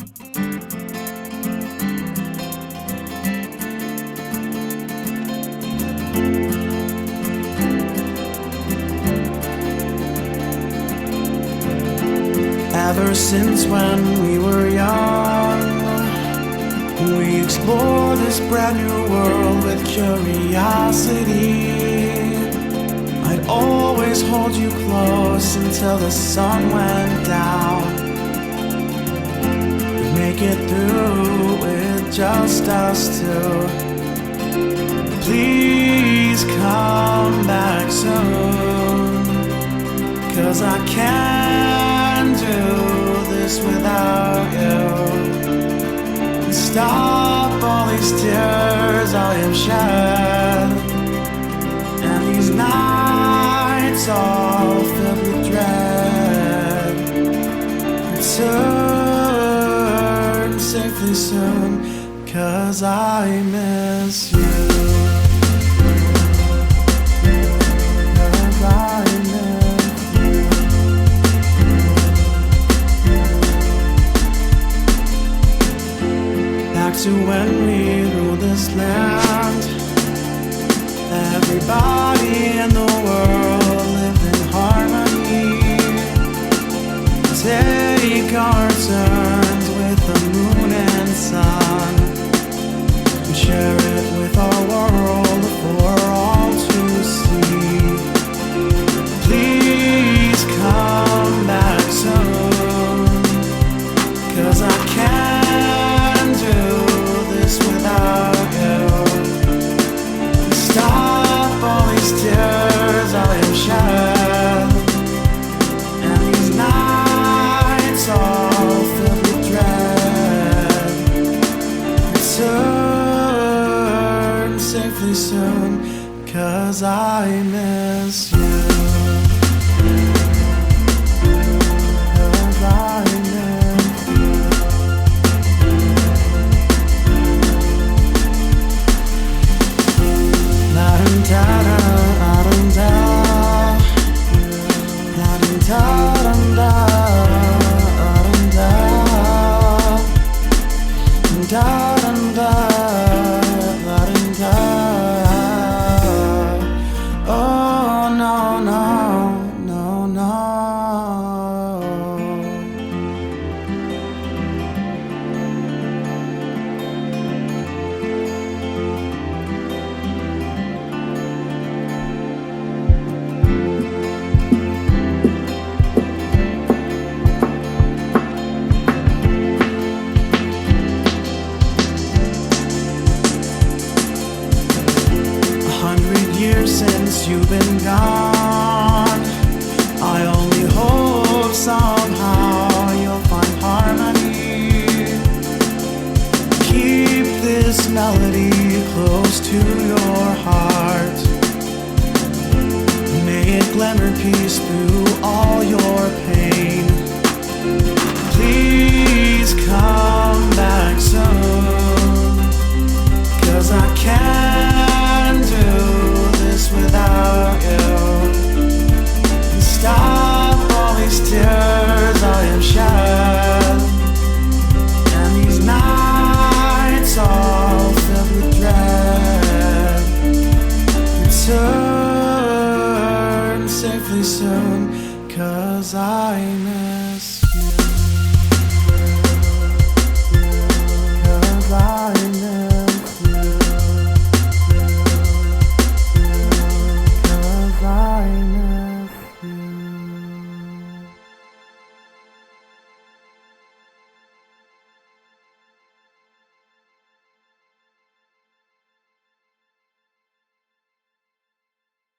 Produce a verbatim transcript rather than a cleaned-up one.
Ever since when we were young, we explored this brand new world with curiosity. I'd always hold you close until the sun went down. We'd make it through with just us two. Please come back soon, 'cause I can't do this without you. Stop all these tears I have shed, and these nights all filled with dread. Return safely soon, 'cause I miss you. To when we ruled this land, everybody in the world lived in harmony. Take our turns with the moon and sun, and share it with our world for all to see. Please come back soon, 'cause I can't do without you. Stop all these tears I have shed, and these nights all filled with dread. Return safely soon, 'cause I miss you. Since you've been gone, I only hope somehow you'll find harmony. Keep this melody close to your heart. May it glimmer peace through all your pain.